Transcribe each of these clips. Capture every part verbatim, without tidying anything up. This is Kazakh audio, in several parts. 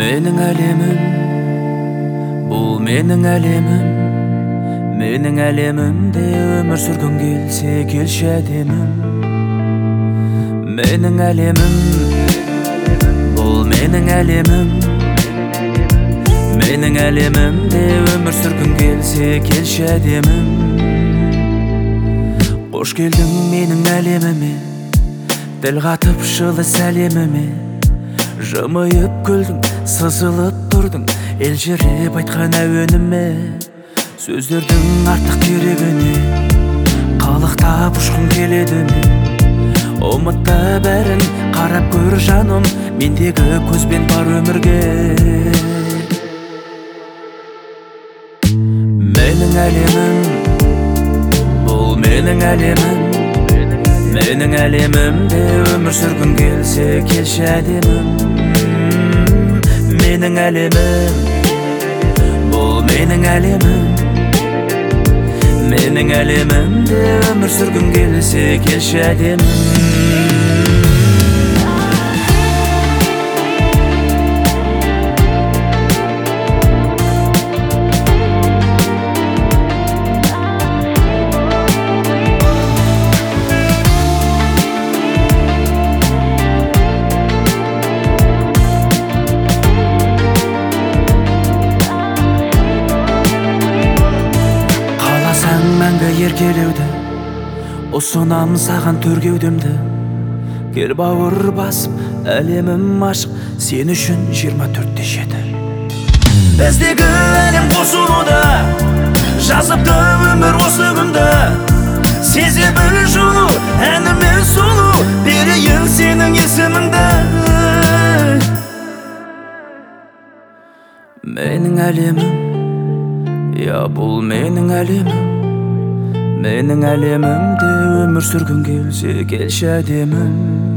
Mening әлемім, бұл менің әлемім. Менің әлемімде өмір сүргің келсе, келші әдемім. Менің әлемім, бұл менің әлемім. Менің әлемімде өмір сүргің келсе, келші әдемім. Қош келдің менің әлеміме, тіл қатып жылы сәлеміме. Жымайып күлдің, сызылып тұрдың, елжіреп айтқан әуеніме. Сөздердің артық керегіне, қалықтап ұшқың келеді ме? Ұмытты бәрін, қарап көр жаным, мендегі көзбен бар өмірге. Менің әлемім, бұл менің әлемім. Менің әлемімде өмір сүргің келсе, келші әдемім. Менің әлемім, бұл менің әлемім. Менің әлемімде өмір сүргің келсе, келші әдемім. Мәңгі еркелеуді, ұсынам саған төргеудемді. Кел бауыр басып, әлемім ашық, сен үшін жиырма төртте жеті. Біздегі әлем қосылуда, жазыпты өмір осы күнді. Сезе біл жылу, әніме сұлу, берейін сенің есіміңді. Менің әлемім, я бұл менің әлемім. Менің әлемімде өмір сүргің келсе, келші әдемім.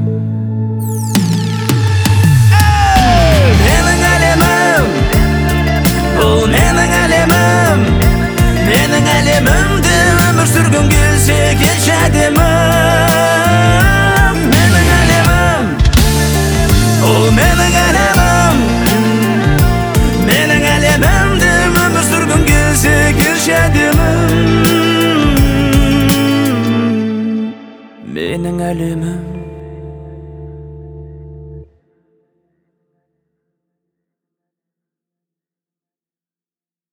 Менің әлемім, бұл менің әлемім. Менің әлемімде өмір сүргің келсе, келші әдемім. Менің әлемім, бұл менің әлемім. Менің әлемімде өмір сүргің келсе, келші әдемім. Менің әлемім.